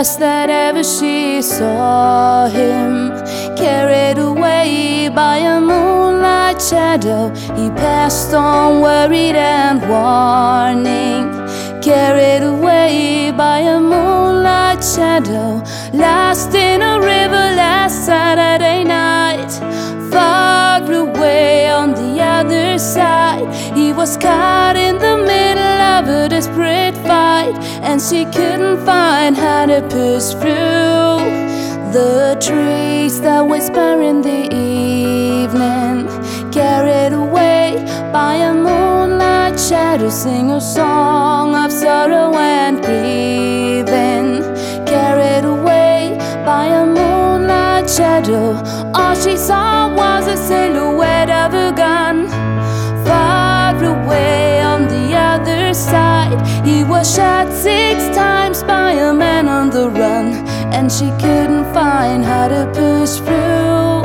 last that ever she saw him. Carried away by a moonlight shadow, he passed on worried and warning. Carried away by a moonlight shadow, lost in a river last Saturday night. Far away on the other side, he was caught in the middle of a desperate fight, and she couldn't find how to push through the trees that whisper in the evening. Carried away by a moonlight shadow, sing a song of sorrow and grieving. Carried away by a moonlight shadow, all she saw was a silhouette of a gun. Far away on the other side, he was shot 6 times by a man on the run, and she couldn't find how to push through.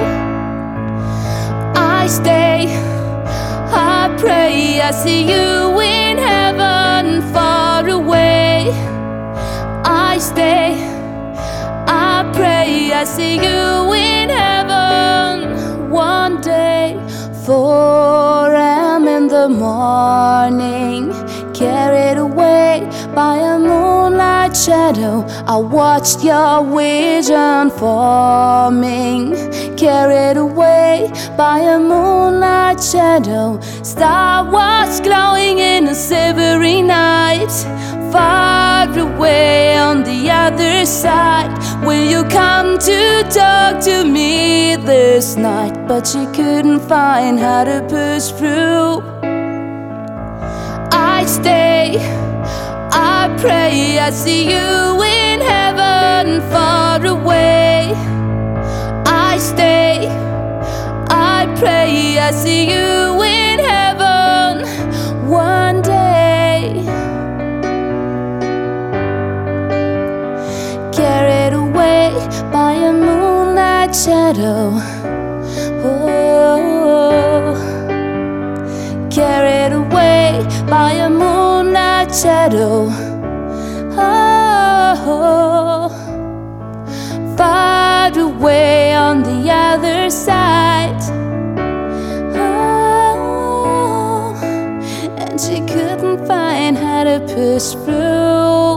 I stay, I pray, I see you in heaven far away. I stay, I pray, I see you in heaven one day. 4 a.m. in the morning, carried away by a moonlight shadow, I watched your vision forming. Carried away by a moonlight shadow, star was glowing in a silvery night. Far away on the other side, will you come to talk to me this night? But she couldn't find how to push through. I stay, I pray, I see you in heaven far away. I stay, I pray, I see you in heaven one day. Carried away by a moonlight shadow, oh, carried away by a moonlight shadow, oh, far away on the other side, oh, and she couldn't find how to push through.